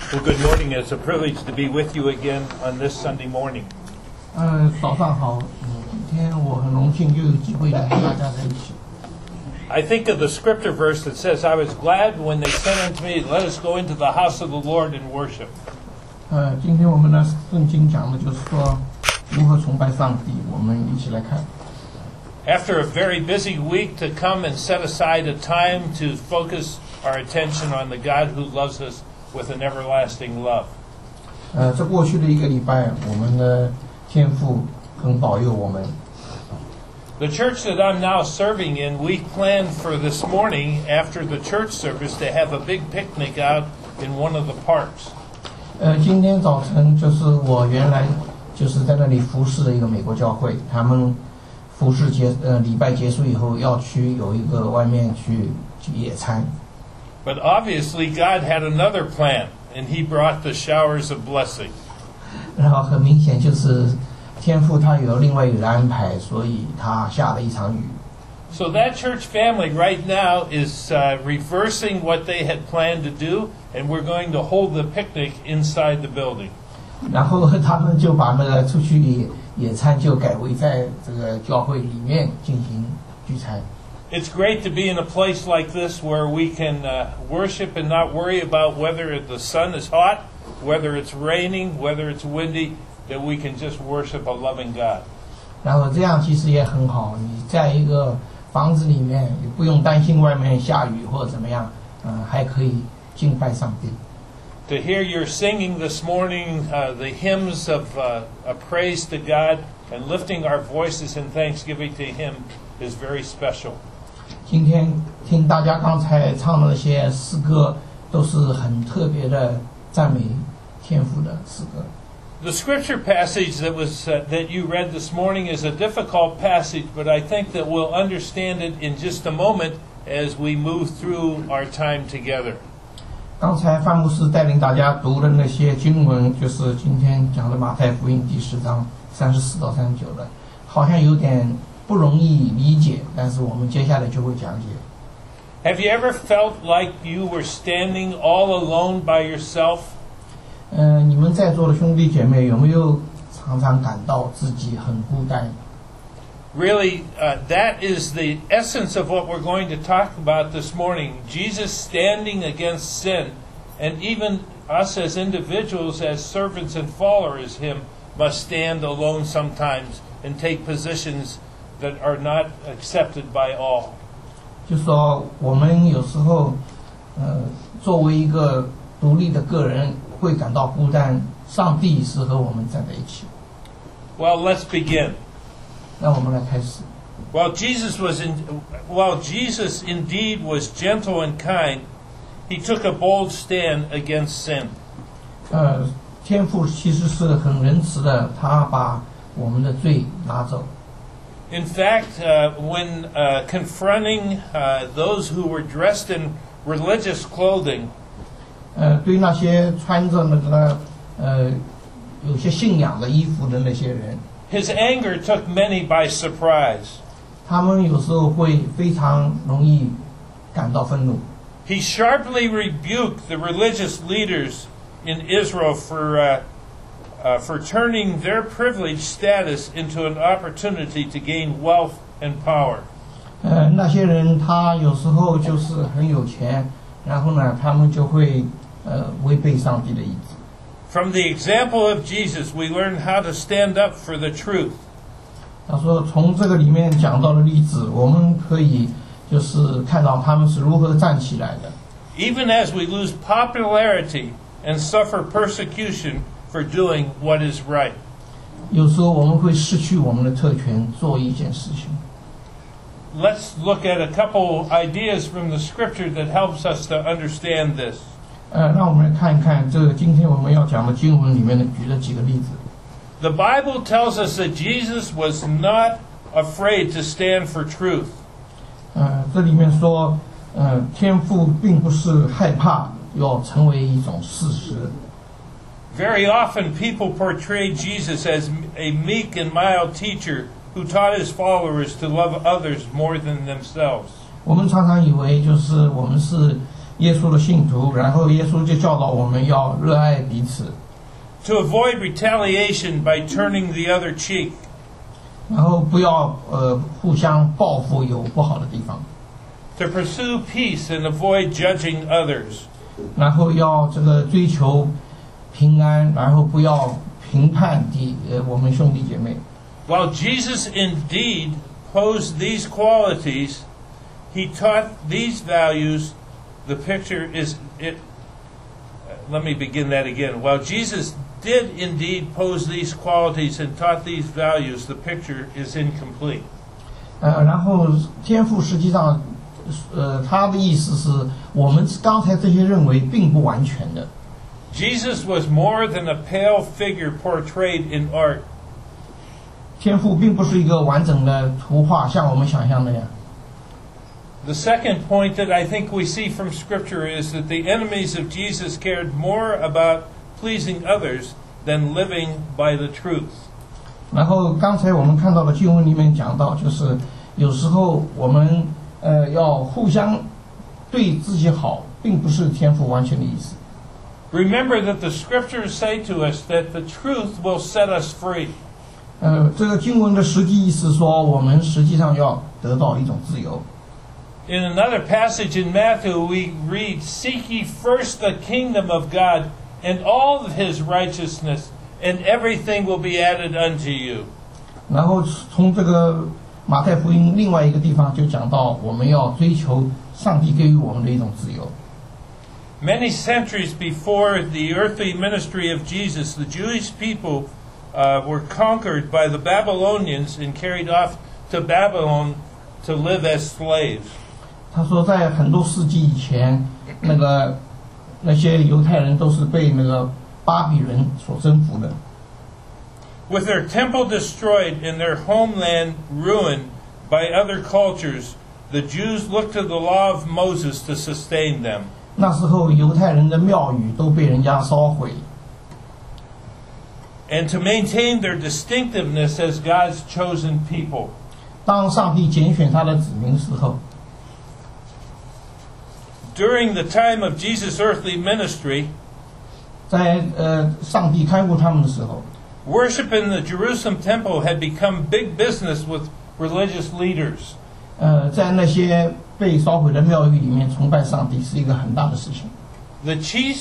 Well, good morning. It's a privilege to be with you again on this Sunday morning. 早上好，今天我很荣幸又有机会来跟大家在一起。 I think of the scripture verse that says, I was glad when they said unto me, let us go into the house of the Lord and worship. 今天我们的圣经讲的就是说如何崇拜上帝，我们一起来看。 After a very busy week, to come and set aside a time to focus our attention on the God who loves us with an everlasting love. 这过去的一个礼拜，我们的天父很保佑我们。 The church that I'm now serving in, we planned for this morning after the church service to have a big picnic out in one of the parks. 今天早晨就是我原来就是在那里服侍的一个美国教会，他们服侍礼拜结束以后要去有一个外面去野餐。 But obviously God had another plan, and He brought the showers of blessing. 然后很明显就是天父他有另外一个安排，所以他下了一场雨。 So that church family right now is reversing what they had planned to do, and we're going to hold the picnic inside the building. 然后他们就把那个出去野餐就改为在这个教会里面进行聚餐。 It's great to be in a place like this where we can worship and not worry about whether the sun is hot, whether it's raining, whether it's windy, that we can just worship a loving God. 然后这样其实也很好，你在一个房子里面也不用担心外面下雨或者怎么样，还可以敬拜上帝。 To hear your singing this morning, the hymns of praise to God and lifting our voices in thanksgiving to Him is very special. 今天听大家刚才唱的那些诗歌，都是很特别的赞美天父的诗歌。 The scripture passage that you read this morning is a difficult passage, but I think that we'll understand it in just a moment as we move through our time together. 刚才范牧师带领大家读的那些经文，就是今天讲的马太福音第10章34到39的，好像有点不容易理解，但是我们接下来就会讲解。 Have you ever felt like you were standing all alone by yourself? 你们在座的兄弟姐妹有没有常常感到自己很孤单？ Really, that is the essence of what we're going to talk about this morning. Jesus standing against sin, and even us as individuals, as servants and followers of Him, must stand alone sometimes and take positions that are not accepted by all. 就说我们有时候，作为一个独立的个人，会感到孤单。上帝是和我们站在一起。 Well, let's begin. 让我们来开始。 While Jesus indeed was gentle and kind, He took a bold stand against sin. 天父其实是很仁慈的，他把我们的罪拿走。 In fact, when confronting those who were dressed in religious clothing, 对那些穿着那个有些信仰的衣服的那些人， His anger took many by surprise. 他们有时候会非常容易感到愤怒。 He sharply rebuked the religious leaders in Israel for turning their privileged status into an opportunity to gain wealth and power. 那些人他有时候就是很有钱，然后呢，他们就会违背上帝的意志。 From the example of Jesus, we learn how to stand up for the truth. 他说，从这个里面讲到的例子，我们可以就是看到他们是如何站起来的。 Even as we lose popularity and suffer persecution for doing what is right. 有时候我们会失去我们的特权，做一件事情。 Let's look at a couple ideas from the scripture that helps us to understand this. 让我们来看一看这个今天我们要讲的经文里面的举了几个例子。 The Bible tells us that Jesus was not afraid to stand for truth. 这里面说，天父并不是害怕要成为一种事实。 Very often people portray Jesus as a meek and mild teacher who taught His followers to love others more than themselves. 我们常常以为就是我们是耶稣的信徒，然后耶稣就教导我们要热爱彼此， to avoid retaliation by turning the other cheek, 然后不要互相报复有不好的地方， to pursue peace and avoid judging others. 然后要这个追求平安，然后不要评判我们兄弟姐妹。 While Jesus indeed posed these qualities, he taught these values. The picture is it. Let me begin that again. While Jesus did indeed pose these qualities and taught these values, the picture is incomplete. 然后天父实际上，他的意思是我们刚才这些认为并不完全的。 Jesus was more than a pale figure portrayed in art. 天父并不是一个完整的图画，像我们想象那样。 The second point that I think we see from Scripture is that the enemies of Jesus cared more about pleasing others than living by the truth. 然后刚才我们看到的经文里面讲到，就是有时候我们要互相对自己好，并不是天父完全的意思。 Remember that the Scriptures say to us that the truth will set us free. 这个经文的实际意思说，我们实际上要得到一种自由。 In another passage in Matthew, we read, "Seek ye first the kingdom of God and all of his righteousness, and everything will be added unto you." 然后从这个马太福音另外一个地方就讲到，我们要追求上帝给予我们的一种自由。 Many centuries before the earthly ministry of Jesus, the Jewish people were conquered by the Babylonians and carried off to Babylon to live as slaves. 他说，在很多世纪以前，那些犹太人都是被那个巴比伦所征服的。 With their temple destroyed and their homeland ruined by other cultures, the Jews looked to the law of Moses to sustain them. 那时候犹太人的庙宇都被人家烧毁， And to maintain their distinctiveness as God's chosen people. 当上帝拣选他的子民的时候， During the time of Jesus' earthly ministry, 在上帝看顾他们的时候， worship in the Jerusalem temple had become big business with religious leaders. 在那些被烧毁的庙宇里面崇拜上帝是一个很大的事情。 The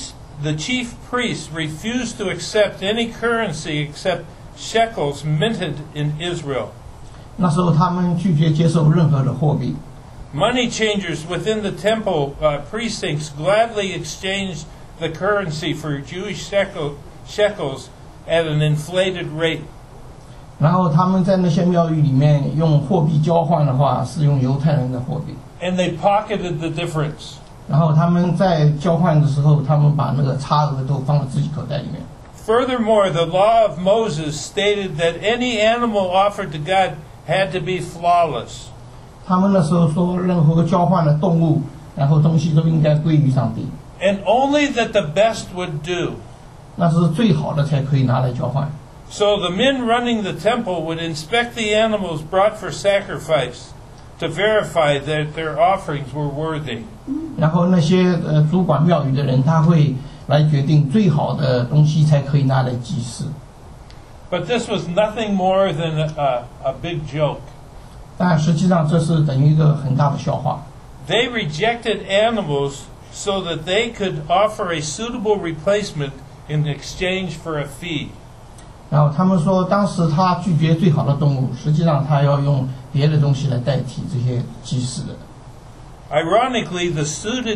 chief priests refused to accept any currency except shekels minted in Israel. 那时候他们拒绝接受任何的货币， Money changers within the temple precincts gladly exchanged the currency for Jewish shekels at an inflated rate. 然后他们在那些庙宇里面用货币交换的话，是用犹太人的货币。 And they pocketed the difference. 然后他们在交换的时候，他们把那个差额都放到自己口袋里面。 Furthermore, the law of Moses stated that any animal offered to God had to be flawless. 他们那时候说，任何交换的动物，然后东西都应该归于上帝， And only that the best would do. 那是最好的才可以拿来交换。 So the men running the temple would inspect the animals brought for sacrifice to verify that their offerings were worthy. 然后那些主管庙宇的人，他会来决定最好的东西才可以拿来祭祀。 But this was nothing more than a big joke. 但实际上这是等于一个很大的笑话。 They rejected animals so that they could offer a suitable replacement in exchange for a fee. 然后他们说，当时他拒绝最好的动物，实际上他要用别的东西来代替这些祭祀的。 Ironically, the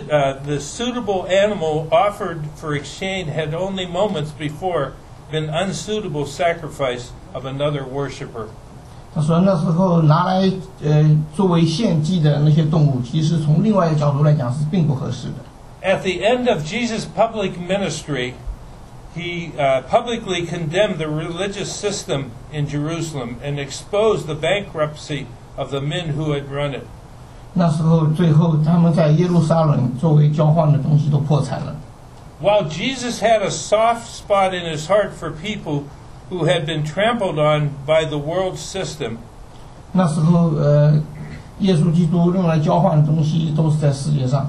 suitable animal offered for exchange had only moments before been unsuitable sacrifice of another worshiper. 他说那时候拿来作为献祭的那些动物，其实从另外一个角度来讲是并不合适的。 At the end of Jesus' public ministry, he publicly condemned the religious system in Jerusalem and exposed the bankruptcy of the men who had run it. 那时候最后他们在耶路撒冷作为交换的东西都破产了。 While Jesus had a soft spot in his heart for people who had been trampled on by the world system, 那时候耶稣基督用来交换的东西都是在世界上。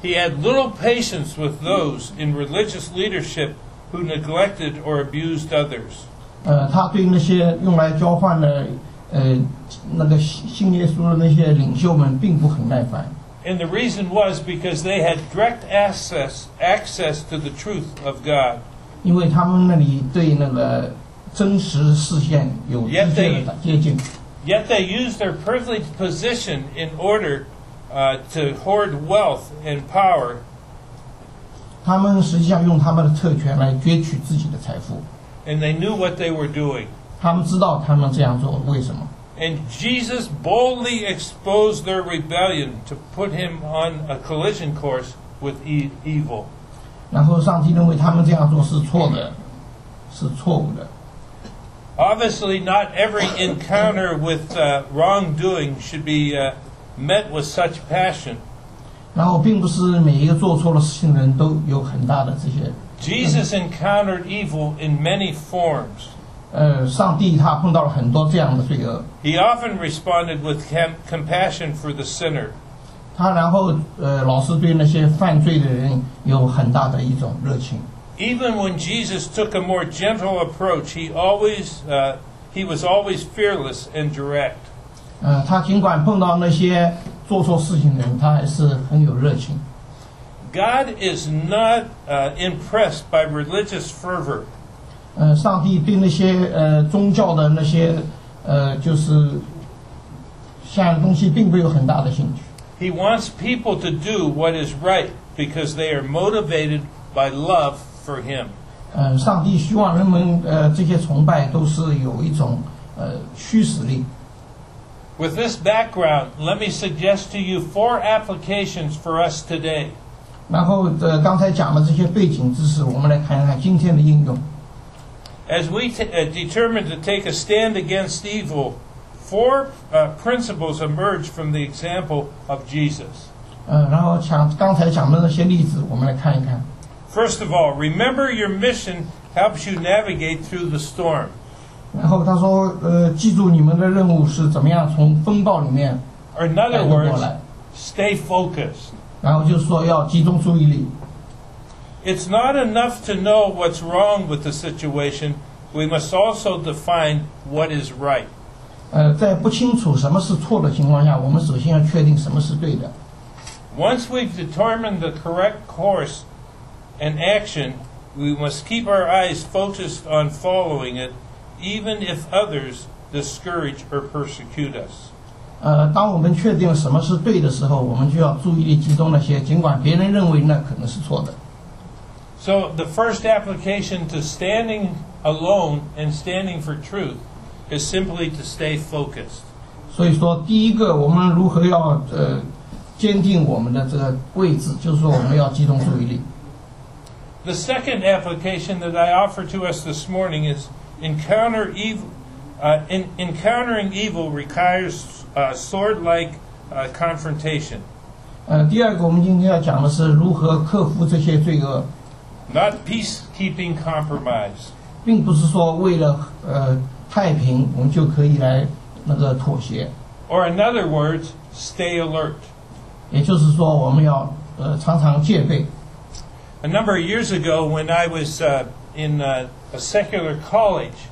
He had little patience with those in religious leadership who neglected or abused others. 他对那些用来交换的那个信耶稣的那些领袖们并不很耐烦。 And the reason was because they had direct access to the truth of God. 因为他们那里对那个真实视线有直接的接近。 Yet they used their privileged position in order to hoard wealth and power. 他们实际上用他们的特权来攫取自己的财富。 And they knew what they were doing. 他们知道他们这样做为什么。 And Jesus boldly exposed their rebellion to put him on a collision course with evil. 然后上帝认为他们这样做是错的，是错误的。 Obviously, not every encounter with wrongdoing should be met with such passion. 然后并不是每一个做错了事情的人都有很大的这些。 Jesus encountered evil in many forms. 上帝他碰到了很多这样的罪恶。 He often responded with compassion for the sinner. 他然后老是对那些犯罪的人有很大的一种热情。 Even when Jesus took a more gentle approach, he was always fearless and direct. 他尽管碰到那些做错事情的人，他还是很有热情。 God is not impressed by religious fervor. 上帝对那些宗教的那些就是下的东西并没有很大的兴趣。 He wants people to do what is right because they are motivated by love for him. 上帝希望人们这些崇拜都是有一种驱使力。 With this background, let me suggest to you 4 applications for us today. 然后刚才讲的这些背景知识，我们来看看今天的应用。 As we determine to take a stand against evil, 4 principles emerge from the example of Jesus. 然后刚才讲的那些例子，我们来看一看。 First of all, remember your mission helps you navigate through the storm. 然后他说，记住你们的任务是怎么样从风暴里面 Or in 带 other 得过 words, 来。 stay focused. 然后就是说要集中注意力。 It's not enough to know what's wrong with the situation. We must also define what is right. 在不清楚什么是错的情况下，我们首先要确定什么是对的。 Once we've determined the correct course and action, we must keep our eyes focused on following it, even if others discourage or persecute us. 当我们确定什么是对的时候，我们就要注意力集中那些，尽管别人认为那可能是错的。 So the first application to standing alone and standing for truth is simply to stay focused. 所以说，第一个我们如何要坚定我们的这个位置，就是说我们要集中注意力。 The second application that I offer to us this morning is encounter evil. Encountering evil requires sword-like confrontation. 第二个我们今天要讲的是如何克服这些罪恶。 Not peacekeeping compromise. 并不是说为了太平，我们就可以来那个妥协。 Or in other words, stay alert. 也就是说，我们要常常戒备。 A number of years ago, when I was in a secular college,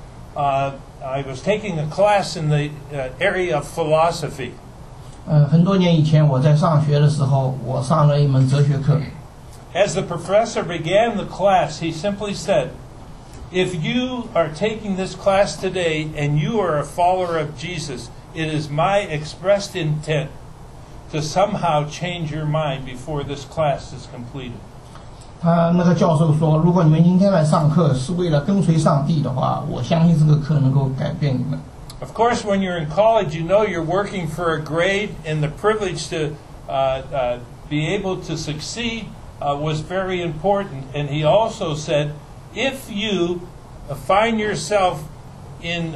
I was taking a class in the area of philosophy. 很多年以前，我在上学的时候，我上了一门哲学课。 As the professor began the class, he simply said, "If you are taking this class today and you are a follower of Jesus, it is my expressed intent to somehow change your mind before this class is completed." 他那个教授说，如果你们今天来上课是为了跟随上帝的话，我相信这个课能够改变你们。 Of course, when you're in college, you know you're working for a grade, and the privilege to be able to succeed was very important. And he also said, if you find yourself in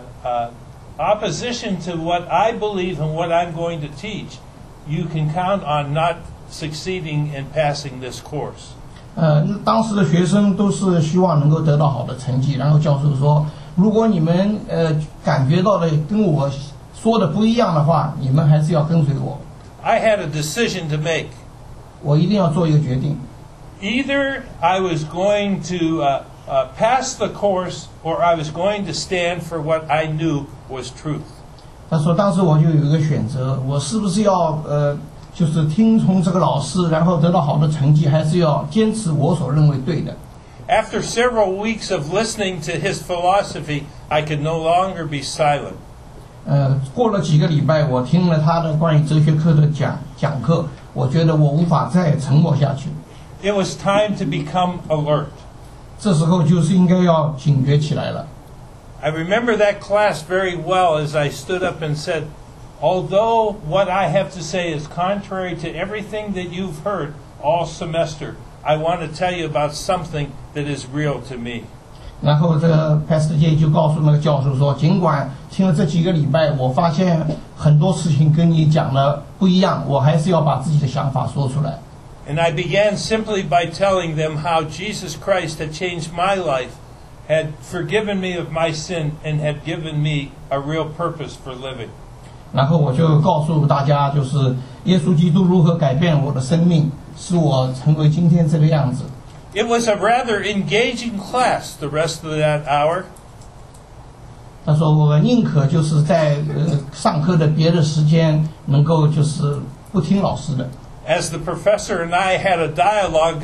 opposition to what I believe and what I'm going to teach, you can count on not succeeding in passing this course. 当时的学生都是希望能够得到好的成绩，然后教授说，如果你们感觉到的跟我说的不一样的话，你们还是要跟随我。 I had a decision to make. 我一定要做一个决定。 Either I was going to pass the course, or I was going to stand for what I knew was truth. 他说，当时我就有一个选择，我是不是要就是听从这个老师，然后得到好的成绩，还是要坚持我所认为对的？ After several weeks of listening to his philosophy, I could no longer be silent. 过了几个礼拜，我听了他的关于哲学课的讲课，我觉得我无法再沉默下去。 It was time to become alert. 这时候就是应该要警觉起来了。 I remember that class very well as I stood up and said, although what I have to say is contrary to everything that you've heard all semester, I want to tell you about something that is real to me. 然后这个 Pastor J 就告诉那个教授说，尽管听了这几个礼拜，我发现很多事情跟你讲的不一样，我还是要把自己的想法说出来。 And I began simply by telling them how Jesus Christ had changed my life, had forgiven me of my sin, and had given me a real purpose for living. 然后我就告诉大家，就是耶稣基督如何改变我的生命，使我成为今天这个样子。 It was a rather engaging class the rest of that hour. 他说我宁可就是在上课的别的时间能够就是不听老师的。 As the professor and I had a dialogue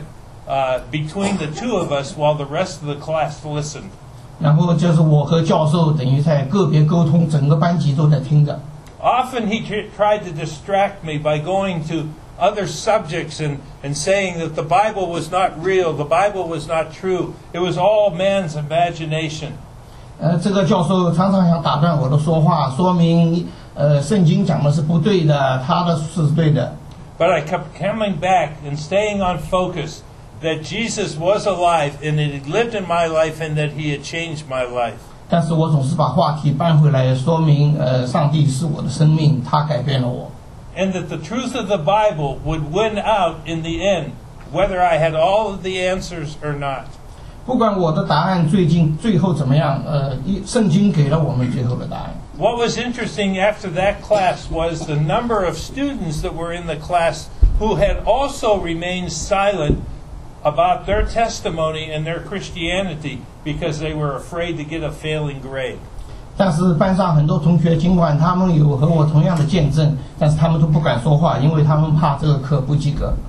between the two of us while the rest of the class listened. 然后就是我和教授等于在个别沟通，整个班级都在听着。 Often he tried to distract me by going to other subjects and saying that the Bible was not real, the Bible was not true, it was all man's imagination. 这个教授常常想打断我的说话，说明圣经讲的是不对的，他的是对的。 But I kept coming back and staying on focus that Jesus was alive and that he lived in my life and that he had changed my life. 但是我总是把话题搬回来，说明上帝是我的生命，他改变了我。 And that the truth of the Bible would win out in the end, whether I had all of the answers or not. 不管我的答案最后怎么样，圣经给了我们最后的答案。 What was interesting after that class was the number of students that were in the class who had also remained silent about their testimony and their Christianity because they were afraid to get a failing grade. 但是班上很多同学，尽管他们有和我同样的见证，但是他们都不敢说话，因为他们怕这个课不及格。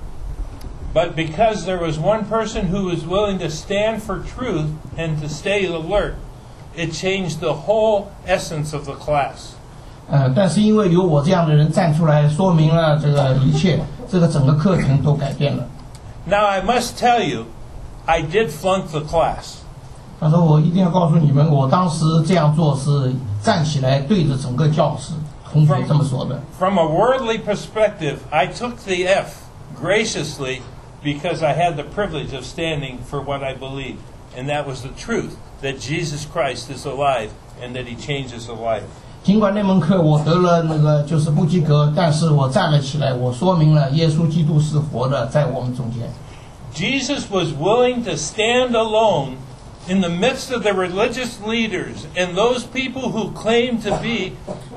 But because there was one person who was willing to stand for truth and to stay alert, it changed the whole essence of the class. 但是因为有我这样的人站出来，说明了这个一切，这个整个课程都改变了。 Now I must tell you, I did flunk the class. 他说我一定要告诉你们，我当时这样做是站起来对着整个教室同学这么说的。 From a worldly perspective, I took the F graciously because I had the privilege of standing for what I believed, and that was the truth, that Jesus Christ is alive and that he changes a life. 尽管那门课我得了那个就是不及格，但是我站了起来，我说明了耶稣基督是活的，在我们中间。 Jesus was willing to stand alone in the midst of the religious leaders and those people who claimed to be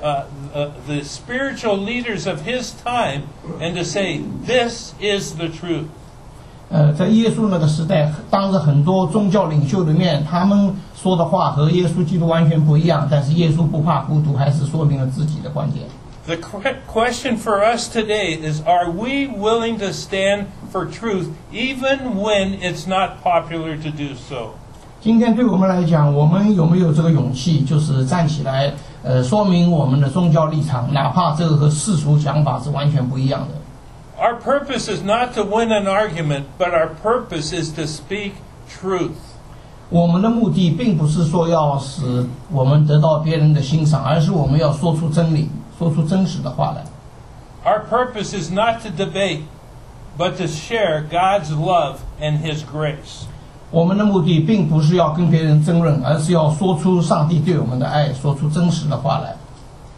the spiritual leaders of his time and to say, this is the truth. 在耶稣那个时代，当着很多宗教领袖的面，他们说的话和耶稣基督完全不一样，但是耶稣不怕糊涂，还是说明了自己的观点。 The question for us today is, are we willing to stand for truth even when it's not popular to do so? 今天对我们来讲，我们有没有这个勇气，就是站起来，说明我们的宗教立场，哪怕这个和世俗想法是完全不一样的。 Our purpose is not to win an argument, but our purpose is to speak truth. 我们的目的并不是说要使我们得到别人的欣赏，而是我们要说出真理，说出真实的话来。 Our purpose is not to debate, but to share God's love and His grace. 我们的目的并不是要跟别人争论，而是要说出上帝对我们的爱，说出真实的话来。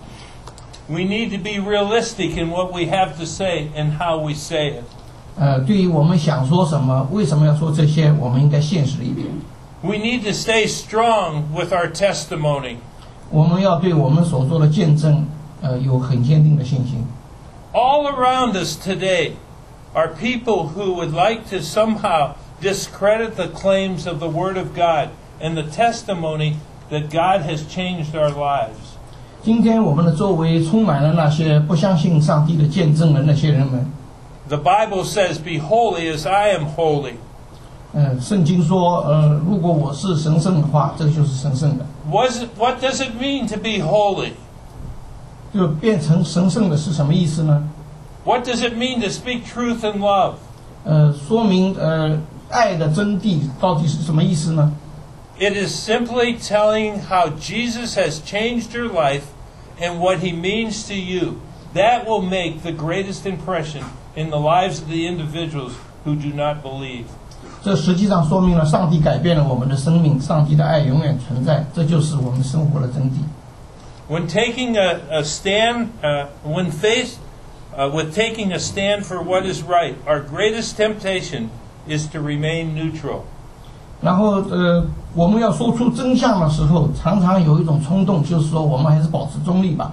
We need to be realistic in what we have to say and how we say it. 对于我们想说什么，为什么要说这些，我们应该现实一点。 We need to stay strong with our testimony. 我们要对我们所做的见证，有很坚定的信心。 All around us today are people who would like to somehow discredit the claims of the Word of God and the testimony that God has changed our lives. 今天我们的周围充满了那些不相信上帝的见证的那些人们。 The Bible says, "Be holy as I am holy." 圣经说，如果我是神圣的话，这个就是神圣的。 What does it mean to be holy? 就变成神圣的是什么意思呢？ What does it mean to speak truth and love? 说明爱的真谛到底是什么意思呢？ It is simply telling how Jesus has changed your life and what He means to you. That will make the greatest impression in the lives of the individuals who do not believe. 这实际上说明了上帝改变了我们的生命，上帝的爱永远存在，这就是我们生活的真谛。 When taking a stand, when faced with taking a stand for what is right, our greatest temptation is to remain neutral. 然后我们要说出真相的时候，常常有一种冲动，就是说我们还是保持中立吧。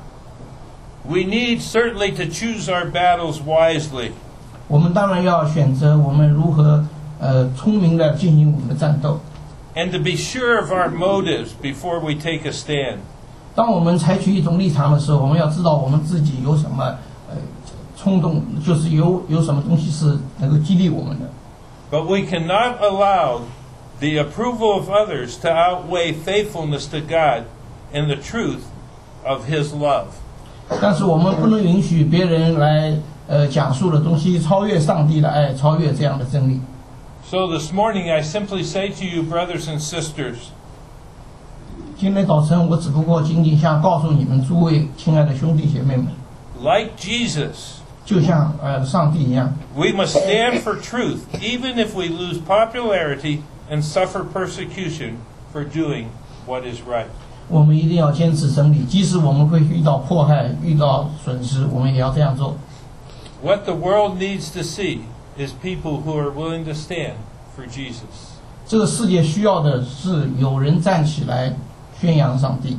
We need certainly to choose our battles wisely. 我们当然要选择我们如何聪明的进行我们的战斗。 And to be sure of our motives before we take a stand. 当我们采取一种立场的时候，我们要知道我们自己有什么冲动，就是有什么东西是能够激励我们的。 But we cannot allow the approval of others to outweigh faithfulness to God and the truth of His love. 但是我们不能允许别人来讲述的东西超越上帝的爱，超越这样的真理。 So this morning I simply say to you, brothers and sisters, 今天早晨我只不过仅仅想告诉你们诸位亲爱的兄弟姐妹们， like Jesus, 就像上帝一样， we must stand for truth, even if we lose popularity and suffer persecution for doing what is right. 我们一定要坚持真理，即使我们会遇到迫害、遇到损失，我们也要这样做。 What the world needs to see is people who are willing to stand for Jesus. 这个世界需要的是有人站起来宣扬上帝。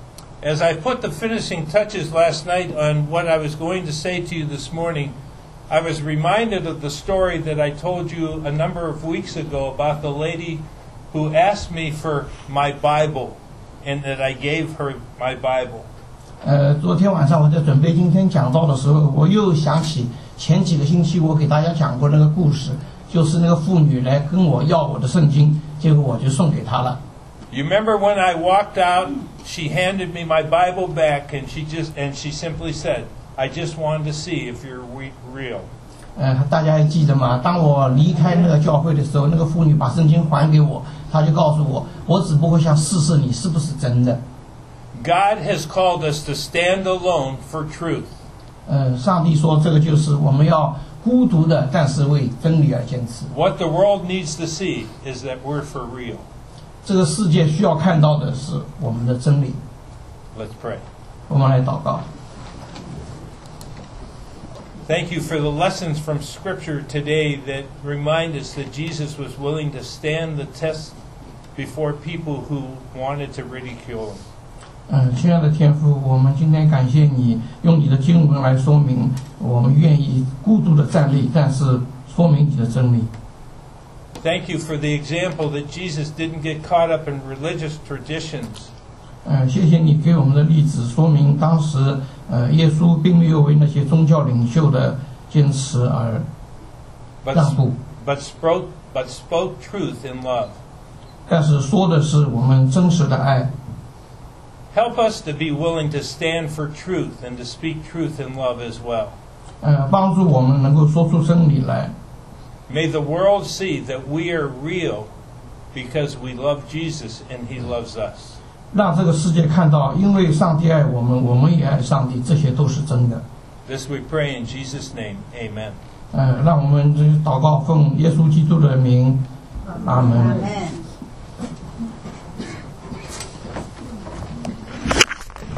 As I put the finishing touches last night on what I was going to say to you this morning, I was reminded of the story that I told you a number of weeks ago about the lady who asked me for my Bible and that I gave her my Bible. 昨天晚上我在准备今天讲道的时候，我又想起前几个星期我给大家讲过那个故事，就是那个妇女来跟我要我的圣经，结果我就送给她了。 You remember when I walked out, she handed me my Bible back and she simply said, "I just wanted to see if you're real." 大家还记得吗？当我离开那个教会的时候，那个妇女把圣经还给我，她就告诉我，我只不过想试试你是不是真的。 God has called us to stand alone for truth. 上帝说这个就是我们要孤独的，但是为真理而坚持。 What the world needs to see is that we're for real. 这个世界需要看到的是我们的真理。 Let's pray. 我们来祷告。 Thank you for the lessons from Scripture today that remind us that Jesus was willing to stand the test before people who wanted to ridicule him. 亲爱的天父，我们今天感谢你用你的经文来说明我们愿意孤独的站立，但是说明你的真理。 Thank you for the example that Jesus didn't get caught up in religious traditions. 谢谢你给我们的例子，说明当时耶稣并没有为那些宗教领袖的坚持而让步， but spoke truth in love. 但是说的是我们真实的爱。 Help us to be willing to stand for truth and to speak truth in love as well. 帮助我们能够说出真理来。 May the world see that we are real because we love Jesus and He loves us. 让这个世界看到，因为上帝爱我们，我们也爱上帝，这些都是真的。 This we pray in Jesus' name. Amen. 让我们祷告，奉耶稣基督的名，阿门。